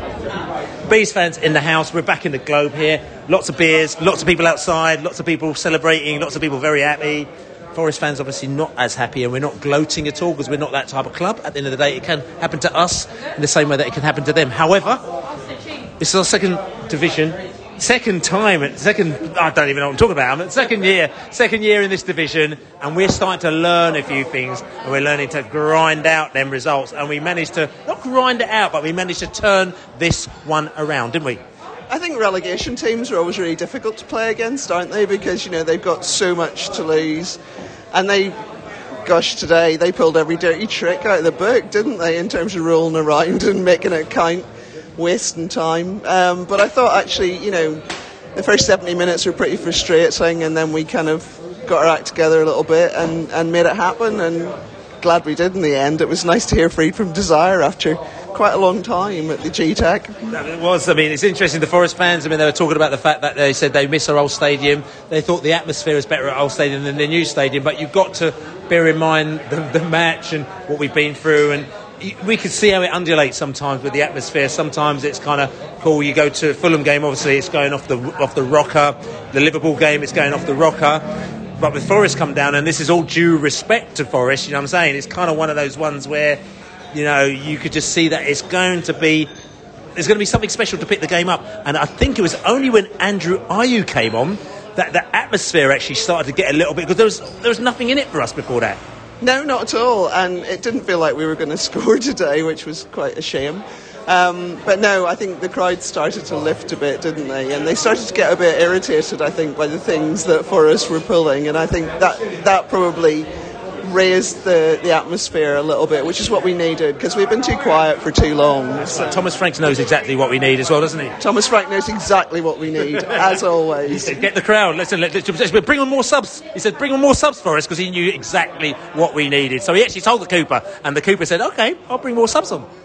Bees fans in the house, we're back in the Globe here. Lots of beers, lots of people outside, lots of people celebrating, lots of people very happy. Forest fans obviously not as happy, and we're not gloating at all because we're not that type of club. At the end of the day, it can happen to us in the same way that it can happen to them. However, it's our second division, second time, second, I don't even know what I'm talking about, but second year, second year in this division, and we're starting to learn a few things, and we're learning to grind out them results, and we managed to, not grind it out, but we managed to turn this one around, didn't we? I think relegation teams are always really difficult to play against, aren't they? Because, you know, they've got so much to lose. And they, gosh, today they pulled every dirty trick out of the book, didn't they, in terms of rolling around and making it count, wasting time. Um, but I thought, actually, you know, the first seventy minutes were pretty frustrating, and then we kind of got our act together a little bit and, and made it happen, and glad we did in the end. It was nice to hear Freed from Desire after quite a long time at the G TAC. It was. I mean, it's interesting, the Forest fans, I mean, they were talking about the fact that they said they miss our old stadium. They thought the atmosphere was better at old stadium than the new stadium, but you've got to bear in mind the, the match and what we've been through, and we can see how it undulates sometimes with the atmosphere. Sometimes it's kind of cool. You go to a Fulham game, obviously it's going off the off the rocker. The Liverpool game, it's going off the rocker. But with Forest come down, and this is all due respect to Forest, you know what I'm saying? It's kind of one of those ones where, you know, you could just see that it's going to be, there's going to be something special to pick the game up. And I think it was only when Andrew Ayew came on that the atmosphere actually started to get a little bit, because there was there was nothing in it for us before that. No, not at all. And it didn't feel like we were going to score today, which was quite a shame. Um, but no, I think the crowd started to lift a bit, didn't they? And they started to get a bit irritated, I think, by the things that Forest were pulling. And I think that that probably raised the, the atmosphere a little bit, which is what we needed, because we've been too quiet for too long. So. Thomas Frank knows exactly what we need as well, doesn't he? Thomas Frank knows exactly what we need, as always. He said, get the crowd, listen, let, let, bring on more subs. He said, bring on more subs for us, because he knew exactly what we needed. So he actually told the Cooper, and the Cooper said, OK, I'll bring more subs on.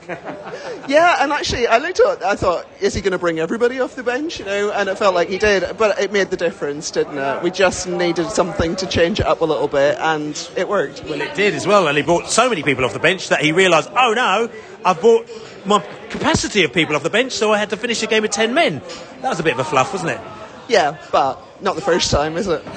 Yeah, and actually, I looked at it, I thought, is he going to bring everybody off the bench? You know, and it felt like he did, but it made the difference, didn't it? We just needed something to change it up a little bit, and it worked. Well, it did as well, and he brought so many people off the bench that he realised, oh no, I've brought my capacity of people off the bench, so I had to finish the game with ten men. That was a bit of a fluff, wasn't it? Yeah, but not the first time, is it?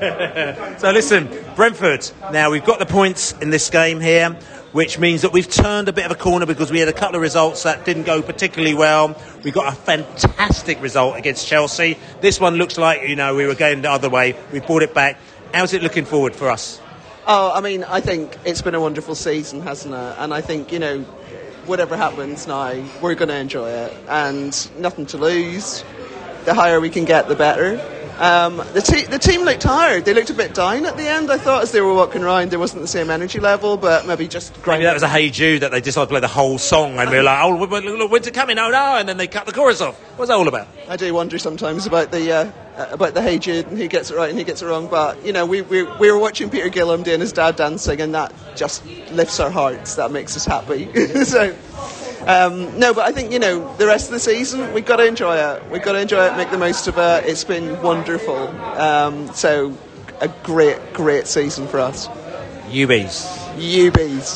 So listen, Brentford, now we've got the points in this game here, which means that we've turned a bit of a corner, because we had a couple of results that didn't go particularly well. We got a fantastic result against Chelsea. This one looks like, you know, we were going the other way. We brought it back. How's it looking forward for us? Oh, I mean, I think it's been a wonderful season, hasn't it? And I think, you know, whatever happens now, we're going to enjoy it. And nothing to lose. The higher we can get, the better. Um, the, te- the team looked tired. They looked a bit down at the end, I thought, as they were walking around. There wasn't the same energy level, but maybe just... Maybe that was a Hey Jude, that they decided to play the whole song, and we were like, oh, look, when's it coming? Oh, no, and then they cut the chorus off. What's that all about? I do wonder sometimes about the uh, about the Hey Jude, and who gets it right and who gets it wrong. But, you know, we, we, we were watching Peter Gillam doing his dad dancing, and that just lifts our hearts. That makes us happy. so... Um, no, but I think, you know, the rest of the season, we've got to enjoy it. We've got to enjoy it, make the most of it. It's been wonderful. Um, so, a great, great season for us. U Bs. U Bs.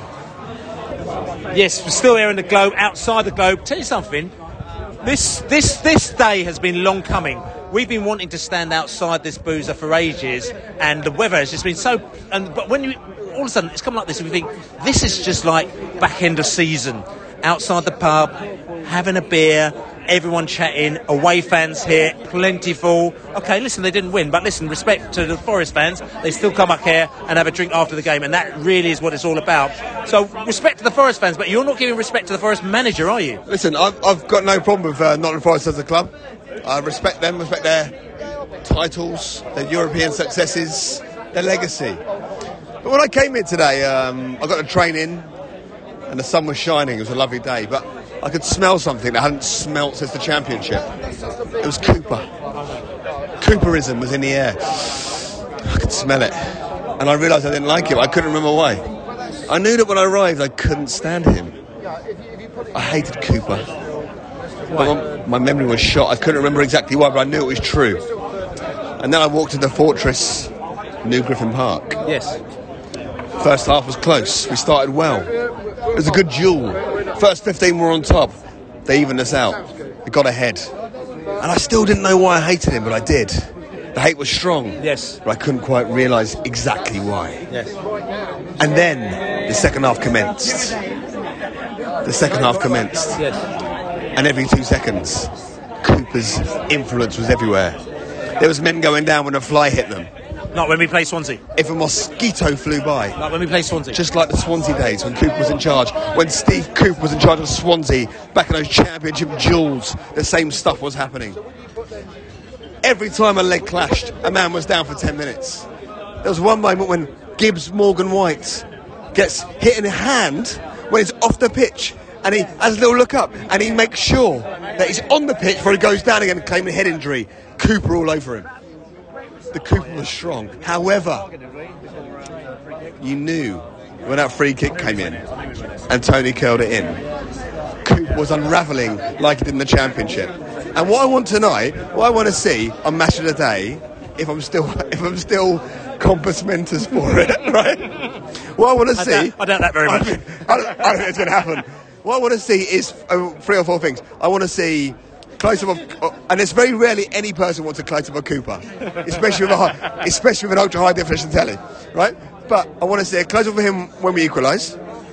Yes, we're still here in the Globe, outside the Globe. Tell you something, this this this day has been long coming. We've been wanting to stand outside this boozer for ages, and the weather has just been so... And but when you... all of a sudden, it's come like this, and we think, this is just like back end of season. Outside the pub, having a beer, everyone chatting, away fans here, plentiful. Okay, listen, they didn't win, but listen, respect to the Forest fans. They still come up here and have a drink after the game, and that really is what it's all about. So, respect to the Forest fans, but you're not giving respect to the Forest manager, are you? Listen, I've, I've got no problem with uh, Nottingham Forest as a club. I respect them, respect their titles, their European successes, their legacy. But when I came here today, um, I got a train in, and the sun was shining. It was a lovely day, but I could smell something that I hadn't smelt since the Championship. It was Cooper. Cooperism was in the air. I could smell it, and I realised I didn't like it. I couldn't remember why. I knew that when I arrived, I couldn't stand him. I hated Cooper. My, my memory was shot. I couldn't remember exactly why, but I knew it was true. And then I walked into Fortress, New Griffin Park. Yes. First half was close. We started well. It was a good duel. First fifteen were on top. They evened us out. We got ahead. And I still didn't know why I hated him, but I did. The hate was strong. Yes. But I couldn't quite realise exactly why. Yes. And then the second half commenced. The second half commenced. Yes. And every two seconds, Cooper's influence was everywhere. There was men going down when a fly hit them. Not when we play Swansea. If a mosquito flew by. Not when we play Swansea. Just like the Swansea days when Cooper was in charge. When Steve Cooper was in charge of Swansea, back in those championship duels, the same stuff was happening. Every time a leg clashed, a man was down for ten minutes. There was one moment when Gibbs Morgan White gets hit in the hand when he's off the pitch, and he has a little look up and he makes sure that he's on the pitch before he goes down again, claiming a head injury. Cooper all over him. The Cooper was strong. However, you knew when that free kick came in and Tony curled it in, Cooper was unravelling like he did in the Championship. And what I want tonight, what I want to see on Match of the Day, if I'm still, if I'm still compos mentis for it, right? What I want to I see, doubt, I doubt that very much. I don't, I don't, I don't think it's going to happen. What I want to see is uh, three or four things. I want to see close-up of, uh, and it's very rarely any person wants a close-up of Cooper, especially with a high, especially with an ultra-high definition telly, right? But I want to see a close-up of him when we equalise.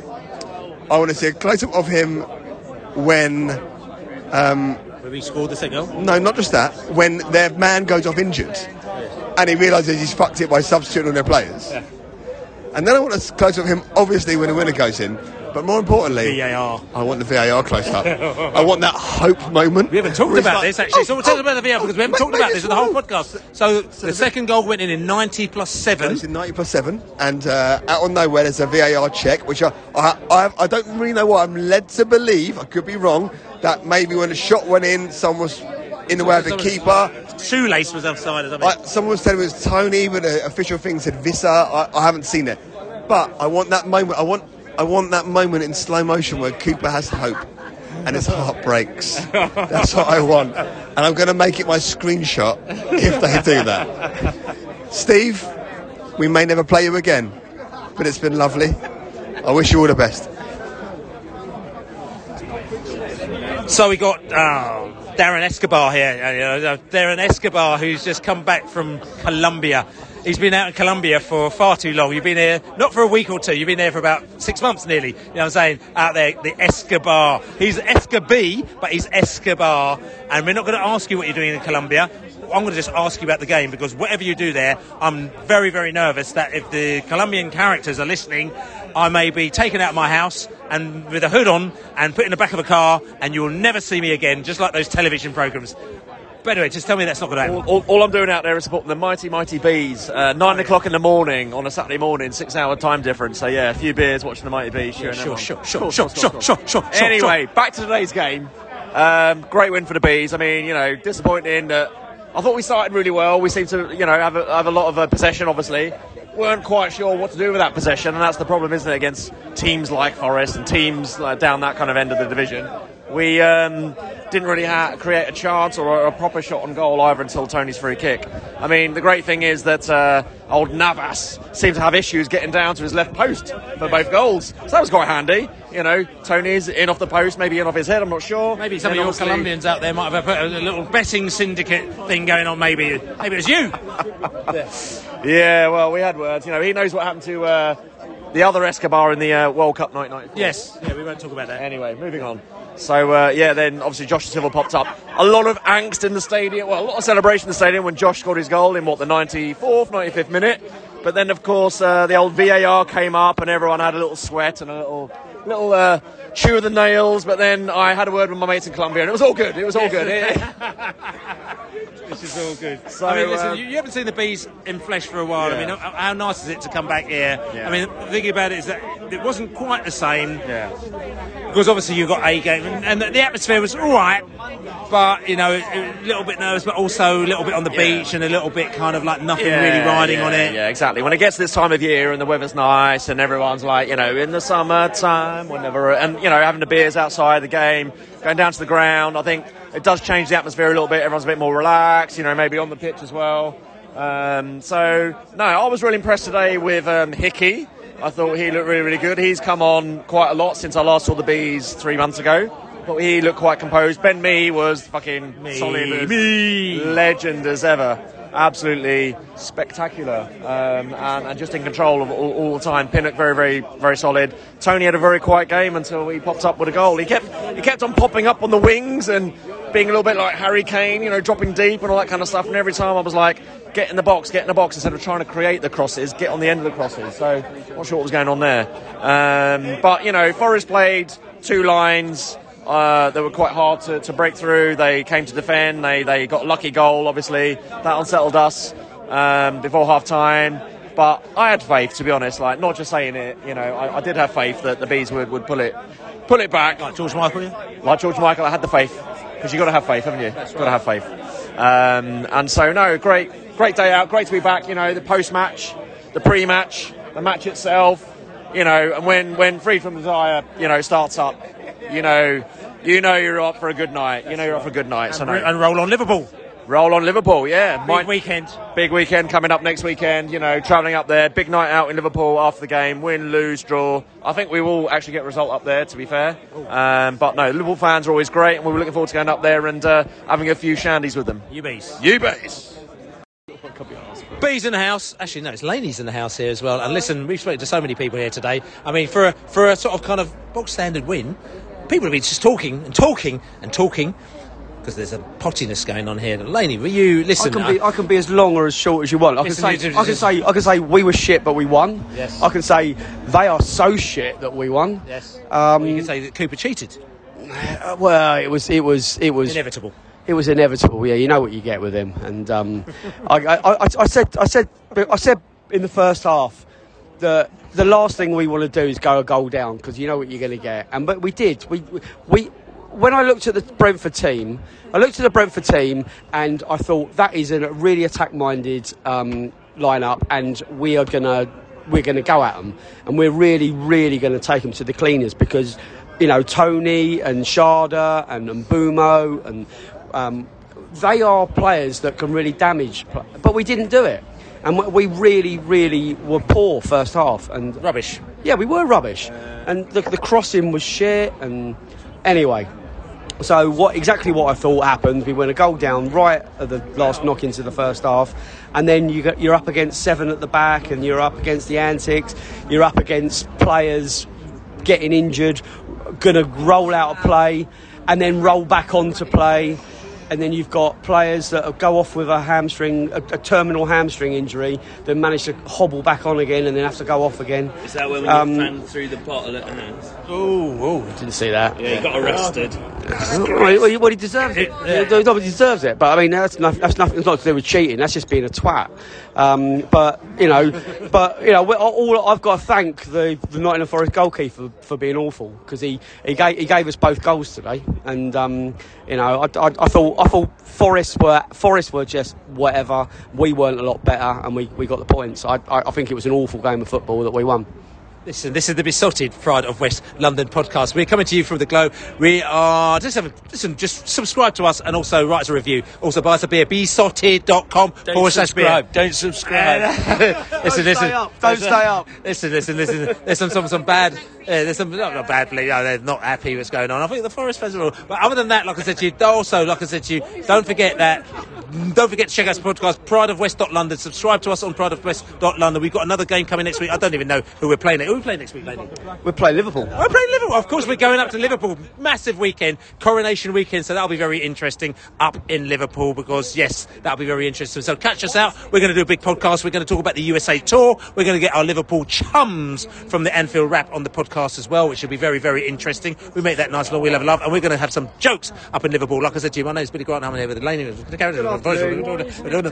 I want to see a close-up of him when. Um, when we scored the second goal? No, not just that. When their man goes off injured, and he realises he's fucked it by substituting on their players. Yeah. And then I want a close-up of him, obviously, when the winner goes in. But more importantly, V A R. I want the V A R close up. I want that hope moment. We haven't talked about like, this actually. Oh, so we'll talk oh, about the V A R because we haven't talked about this in the whole podcast. So, so the second goal went in in ninety plus seven. It's in ninety plus seven, and uh, out of nowhere there's a V A R check, which I I, I I don't really know what I'm led to believe. I could be wrong. That maybe when the shot went in, someone was in the way of the keeper. Shoelace was offside or something. I, someone was telling me it was Tony, but the official thing said Visser. I, I haven't seen it, but I want that moment. I want. I want that moment in slow motion where Cooper has hope and his heart breaks. That's what I want. And I'm going to make it my screenshot if they do that. Steve, we may never play you again, but it's been lovely. I wish you all the best. So we got oh, Darren Escobar here. You know, Darren Escobar, who's just come back from Colombia. He's been out in Colombia for far too long. You've been here, not for a week or two, you've been there for about six months nearly. You know what I'm saying? Out there, the Escobar. He's Escobar, but he's Escobar. And we're not going to ask you what you're doing in Colombia. I'm going to just ask you about the game, because whatever you do there, I'm very, very nervous that if the Colombian characters are listening, I may be taken out of my house and with a hood on and put in the back of a car, and you will never see me again, just like those television programmes. But anyway, just tell me that's not going to happen. All, all, all I'm doing out there is supporting the mighty, mighty Bees. Uh, nine o'clock in the morning on a Saturday morning, six-hour time difference. So yeah, a few beers, watching the mighty Bees. Yeah, sure, sure, sure, cool, sure, cool, sure, cool, sure, cool. sure, sure. Anyway, back to today's game. Um, great win for the Bees. I mean, you know, disappointing that I thought we started really well. We seemed to, you know, have a, have a lot of uh, possession, obviously. Weren't quite sure what to do with that possession, and that's the problem, isn't it, against teams like Forest and teams uh, down that kind of end of the division. We um, didn't really ha- create a chance or a, a proper shot on goal either until Tony's free kick. I mean, the great thing is that uh, old Navas seemed to have issues getting down to his left post for both goals. So that was quite handy. You know, Tony's in off the post, maybe in off his head, I'm not sure. Maybe some and of your obviously... Colombians out there might have put a little betting syndicate thing going on, maybe. Maybe it was you. Yeah, well, we had words. You know, he knows what happened to uh, the other Escobar in the uh, World Cup nineteen ninety-four. Yes, yeah, we won't talk about that. Anyway, moving on. So, uh, yeah, then obviously Josh Silva popped up. A lot of angst in the stadium. Well, a lot of celebration in the stadium when Josh scored his goal in, what, the ninety-fourth, ninety-fifth minute. But then, of course, uh, the old V A R came up and everyone had a little sweat and a little little uh, chew of the nails. But then I had a word with my mates in Colombia and it was all good. It was all good. This is all good. So, I mean, listen, uh, you, you haven't seen the Bees in flesh for a while. Yeah. I mean, how, how nice is it to come back here? Yeah. I mean, the thing about it is that it wasn't quite the same. Yeah. Because obviously you've got A game, and, and the, the atmosphere was all right, but, you know, a little bit nervous, but also a little bit on the Yeah. beach and a little bit kind of like nothing Yeah, really riding yeah, on it. Yeah, exactly. When it gets to this time of year and the weather's nice and everyone's like, you know, in the summertime, whenever, and, you know, having the beers outside the game, going down to the ground, I think it does change the atmosphere a little bit. Everyone's a bit more relaxed, you know, maybe on the pitch as well. Um, so, no, I was really impressed today with um, Hickey. I thought he looked really, really good. He's come on quite a lot since I last saw the Bees three months ago. But he looked quite composed. Ben Mee was fucking Me, solid as me. legend as ever. Absolutely spectacular, um, and, and just in control of all, all the time. Pinnock very, very, very solid. Tony had a very quiet game until he popped up with a goal. He kept he kept on popping up on the wings and being a little bit like Harry Kane, you know, dropping deep and all that kind of stuff. And every time I was like, get in the box, get in the box, instead of trying to create the crosses, get on the end of the crosses. So not sure what was going on there. Um, but you know, Forest played two lines. Uh, they were quite hard to, to break through. They came to defend. They they got a lucky goal, obviously. That unsettled us um, before half time. But I had faith, to be honest. Like, not just saying it, you know, I, I did have faith that the Bees would, would pull it pull it back. Like George Michael, yeah? Like George Michael, I had the faith. Because you've got to have faith, haven't you? You've got to have faith. Um, and so, no, great great day out. Great to be back, you know, the post-match, the pre-match, the match itself. You know, and when, when Freed from Desire, you know, starts up, you know, you know you're up for a good night. You know you're up for a good night. And, so no. and roll on Liverpool. Roll on Liverpool, yeah. Big Might, weekend. Big weekend coming up next weekend, you know, travelling up there. Big night out in Liverpool after the game. Win, lose, draw. I think we will actually get a result up there, to be fair. Um, but no, Liverpool fans are always great, and we were looking forward to going up there and uh, having a few shandies with them. You bees. You bees. Bees in the house. Actually, no, it's Laney's in the house here as well. And listen, we've spoken to so many people here today. I mean, for a, for a sort of kind of box standard win, people have been just talking and talking and talking because there's a pottiness going on here. Laney, will you listen? I can be, I can be as long or as short as you want. I can Listen, say, you do- I can say, I can say we were shit, but we won. Yes. I can say they are so shit that we won. Yes. Um, Well, you can say that Cooper cheated. Uh, well, it was, it was, it was Inevitable. It was inevitable. Yeah, you know what you get with him. And um, I, I, I, I said, I said, I said in the first half that the last thing we want to do is go a goal down because you know what you're going to get. And but we did. We, we, when I looked at the Brentford team, I looked at the Brentford team and I thought that is a really attack-minded um, lineup, and we are gonna, we're gonna go at them, and we're really, really going to take them to the cleaners because. You know, Tony and Sharda and Mbumo and um, they are players that can really damage, but we didn't do it, and we really, really were poor first half and rubbish. Yeah, we were rubbish, and the, the crossing was shit. And anyway, so what exactly what I thought happened? We went a goal down right at the last knock into the first half, and then you got, you're up against seven at the back, and you're up against the antics. You're up against players getting injured, going to roll out of play and then roll back onto play, and then you've got players that go off with a hamstring, a, a terminal hamstring injury, that manage to hobble back on again and then have to go off again. Is that when we Um, ran through the bottle at the house? Oh, oh, didn't see that. Yeah, he got arrested. Well, he, well, he deserves it. He obviously deserves it. But I mean, that's, no, that's nothing. It's not to do with cheating. That's just being a twat. Um, but you know, but you know, we- all I've got to thank the, the Nottingham Forest goalkeeper for, for being awful, because he, he gave he gave us both goals today. And um, you know, I, I, I thought I thought Forest were Forest were just whatever. We weren't a lot better, and we, we got the points. I, I I think it was an awful game of football that we won. Listen, this is the Besotted Pride of West London podcast. We're coming to you from the Globe. We are just have a, listen, just subscribe to us and also write us a review. Also buy us a beer, besotted dot com forward slash beer. Don't subscribe. listen, Don't listen. stay up. Don't listen, stay up. Listen, listen, listen. There's some some, some bad Yeah, there's some not, not bad belief. No, they're not happy what's going on. I think the Forest fans are all. But other than that, like I said to you, also like I said to you, don't forget that. Don't forget to check out the podcast, Pride of West dot London. Subscribe to us on Pride of West dot London. We've got another game coming next week. I don't even know who we're playing. Who are we playing next week, lady? We're playing Liverpool. We're playing Liverpool. Of course, we're going up to Liverpool. Massive weekend, coronation weekend. So that'll be very interesting up in Liverpool because yes, that'll be very interesting. So catch us out. We're going to do a big podcast. We're going to talk about the U S A tour. We're going to get our Liverpool chums from the Anfield Wrap on the podcast as well, which will be very, very interesting. We make that nice little We'll Have Love, and we're going to have some jokes up in Liverpool. Like I said to you, my name's Billy Grant. I'm here with Elaine. Come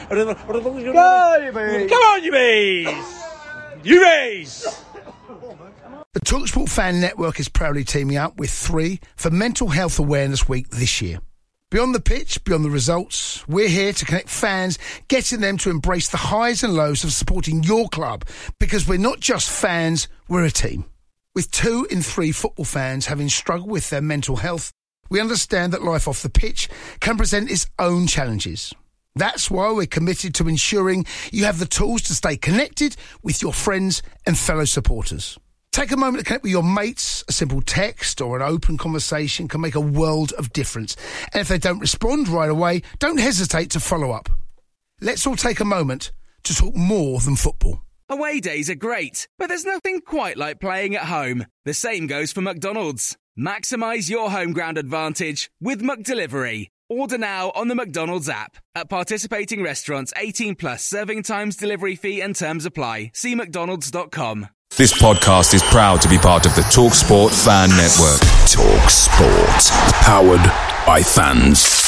on, you bees! You bees! The TalkSport Fan Network is proudly teaming up with three for Mental Health Awareness Week this year. Beyond the pitch, beyond the results, we're here to connect fans, getting them to embrace the highs and lows of supporting your club, because we're not just fans, we're a team. With two in three football fans having struggled with their mental health, we understand that life off the pitch can present its own challenges. That's why we're committed to ensuring you have the tools to stay connected with your friends and fellow supporters. Take a moment to connect with your mates. A simple text or an open conversation can make a world of difference. And if they don't respond right away, don't hesitate to follow up. Let's all take a moment to talk more than football. Away days are great, but there's nothing quite like playing at home. The same goes for McDonald's. Maximise your home ground advantage with McDelivery. Order now on the McDonald's app. At participating restaurants, eighteen plus, serving times, delivery fee and terms apply. See mcdonalds dot com. This podcast is proud to be part of the TalkSport Fan Network. TalkSport. Powered by fans.